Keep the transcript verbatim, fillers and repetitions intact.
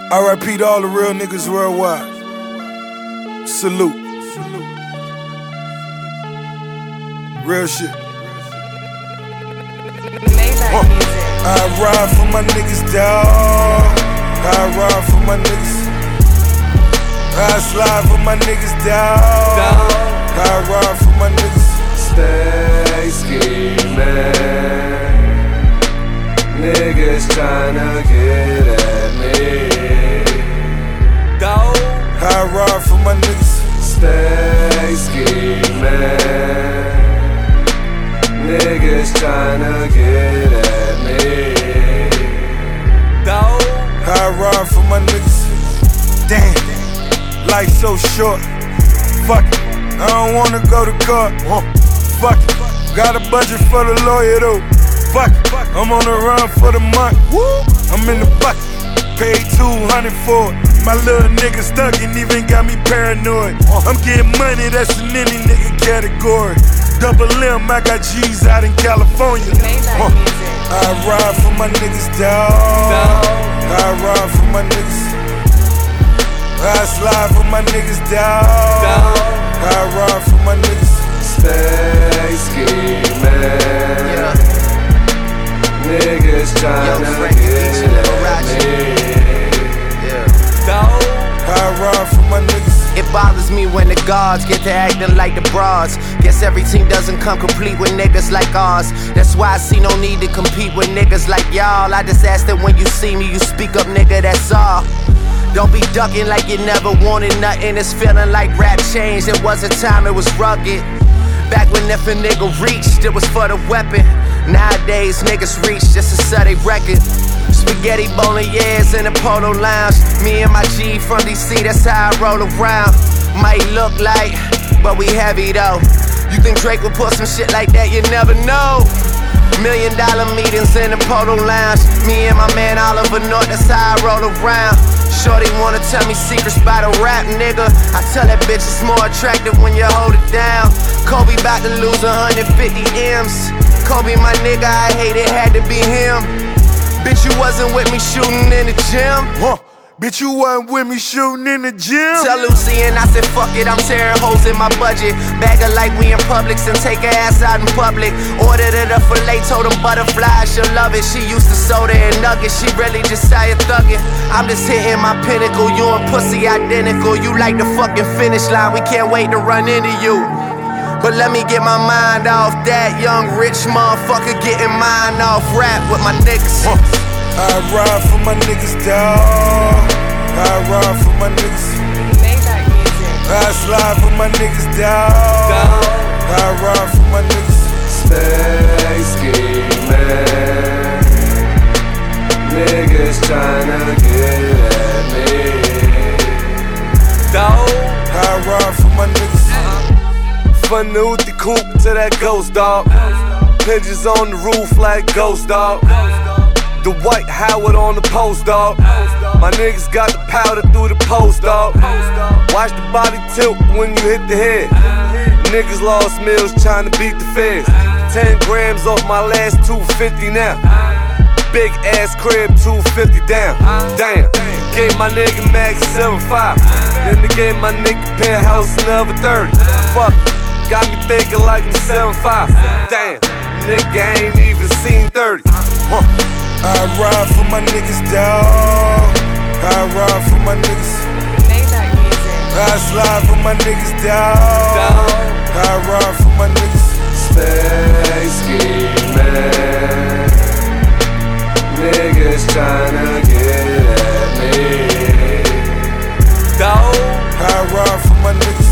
R I P to all the real niggas worldwide. Salute. Real shit. Uh, I ride for my niggas, dawg. I ride for my niggas. I slide for my niggas, dawg. I ride for my niggas. Stay scheming. Niggas tryna get at me. I ride for my niggas. Stay scheming. Niggas tryna get at me. I ride for my niggas. Damn, life so short. Fuck it, I don't wanna go to court. Fuck it, got a budget for the lawyer though. Fuck it, I'm on the run for the month. I'm in the bucket, paid two hundred for it. My little nigga stuck and even got me paranoid. I'm getting money, that's in any nigga category. Double M, I got G's out in California. Uh, I ride for my niggas, dawg. I ride for my niggas. I slide for my niggas, dawg. I ride for my niggas. Stay scheming. Niggas tryna get at me. I ride for my niggas. It bothers me when the guards get to acting like the bras. Guess every team doesn't come complete with niggas like ours. That's why I see no need to compete with niggas like y'all. I just ask that when you see me, you speak up, nigga, that's all. Don't be ducking like you never wanted nothing. It's feeling like rap changed. It was a time it was rugged. Back when if a nigga reached, it was for the weapon. Nowadays, niggas reach just to sell they record. Spaghetti bolognese in the Polo Lounge. Me and my G from D C, that's how I roll around. Might look like, but we heavy though. You think Drake would put some shit like that? You never know. Million dollar meetings in the Polo Lounge. Me and my man Oliver North, that's how I roll around. Shorty wanna tell me secrets about a rap nigga. I tell that bitch it's more attractive when you hold it down. Kobe bout to lose one hundred fifty M's. Kobe my nigga, I hate it, had to be him. Bitch, you wasn't with me shooting in the gym. Huh. Bitch, you wasn't with me shooting in the gym. Tell Lucy and I said fuck it, I'm tearing holes in my budget. Bag her like we in Publix and take her ass out in public. Ordered her the filet, told them butterfly, she'll love it. She used to soda and nuggets, she really just started thugging. I'm just hitting my pinnacle, you and pussy identical. You like the fucking finish line, we can't wait to run into you. But let me get my mind off that young rich motherfucker getting mine off rap with my niggas. Huh. I ride for my niggas, dawg. I ride for my niggas. I slide for my niggas, dawg. I ride for my niggas. Stay scheming. Niggas tryna get at me. I ride for my niggas. From the Uti coupe to that ghost dog. Pigeons on the roof like ghost dog. The white Howard on the post dog. My niggas got the powder through the post dog. Watch the body tilt when you hit the head. Niggas lost meals trying to beat the feds. Ten grams off my last two fifty now. Big ass crib, two fifty down. Damn, gave my nigga max seven five. Then they gave my nigga penthouse another thirty. Fuck, got me thinking like I'm seven five. Damn, nigga ain't even seen thirty. Huh. I ride for my niggas, dawg. I ride for my niggas. I slide for my niggas, dawg. I ride for my niggas. Stay scheming. Niggas tryna get at me. I ride for my niggas.